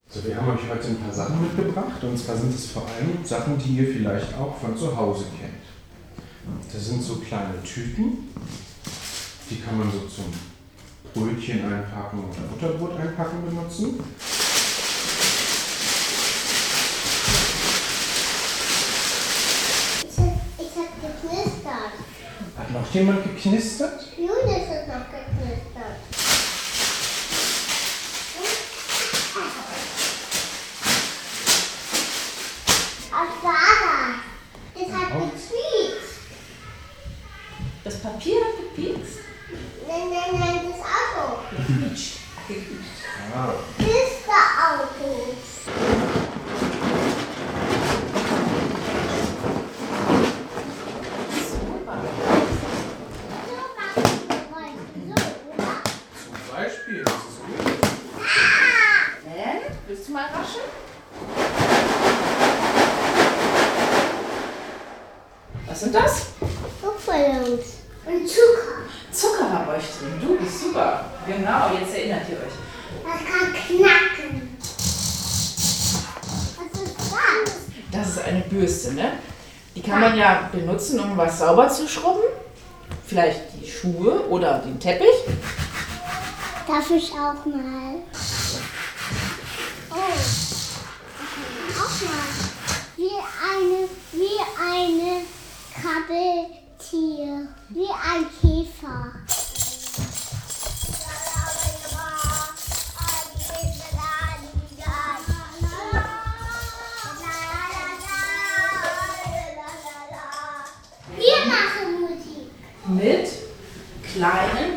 So, wir haben euch heute ein paar Sachen mitgebracht, und zwar sind es vor allem Sachen, die ihr vielleicht auch von zu Hause kennt. Das sind so kleine Tüten, die kann man so zum Brötchen einpacken oder Butterbrot einpacken benutzen. Ich hab geknistert. Hat noch jemand geknistert? Julius hat noch geknistert. Was war das? Es hat gequiekt. Das Papier hat gepiekst? Nein, das Auto. Gequietscht. Ah. Knisterauto. Zum Beispiel, das ist gut. Willst du mal raschen? Was sind das? Luftballons. Und Zucker. Zucker habe ich drin. Du bist super. Genau, jetzt erinnert ihr euch. Das kann knacken. Was ist das? Das ist eine Bürste, ne? Die kann man ja benutzen, um was sauber zu schrubben. Vielleicht die Schuhe oder den Teppich. Darf ich auch mal? Oh, auch mal. Wie eine Krabbeltier. Wie ein Käfer. Wir machen Musik. Mit kleinen